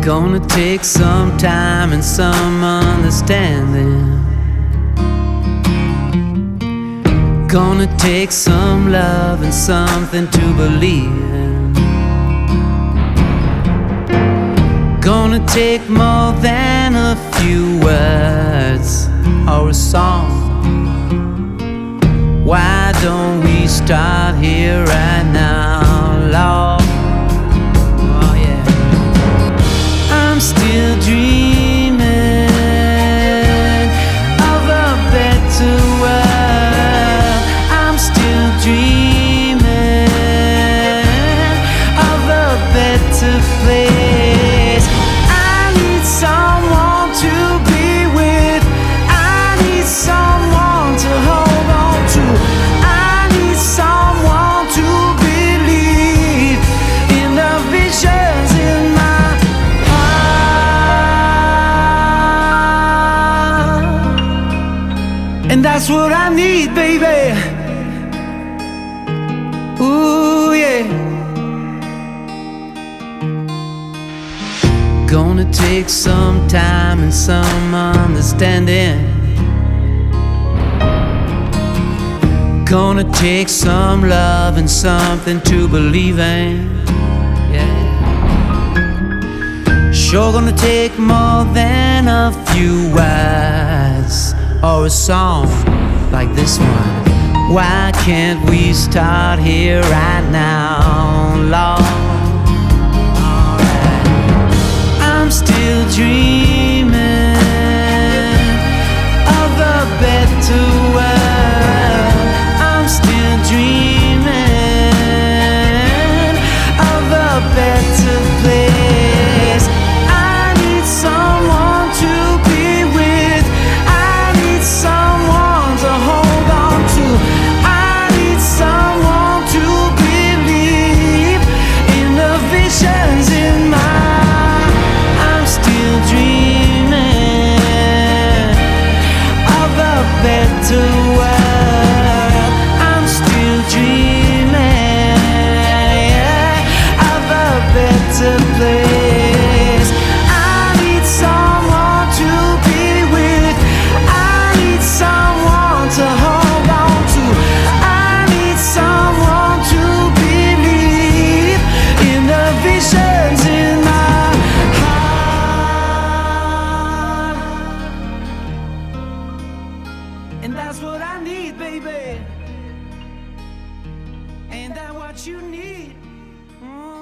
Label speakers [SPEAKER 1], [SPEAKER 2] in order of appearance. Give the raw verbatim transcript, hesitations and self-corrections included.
[SPEAKER 1] Gonna take some time and some understanding. Gonna take some love and something to believe in. Gonna take more than a few words or a song. Why don't we start here right now, Lord? Oh yeah. I'm still dreaming of a better world. I'm still dreaming of a better place. I need someone to be with. I need someone to hold on to. I need someone to believe in the visions in my heart. And that's what I need, baby. Ooh, yeah. Gonna take some time and some understanding. Gonna take some love and something to believe in. Yeah. Sure gonna take more than a few words or a song like this one. Why can't we start here right now, Lord? Alright. I'm still dreaming of a better world. I'm still dreaming of a better place. I need someone to be with. I need someone to hold on to. I need someone to believe in the visions in my. I'm still dreaming of a better world. I'm still dreaming, yeah, of a better place. I need someone to be with. I need someone to hold on to. I need someone to believe in the visions in my heart. And that's what I need, baby. Ain't that what you need? Mm.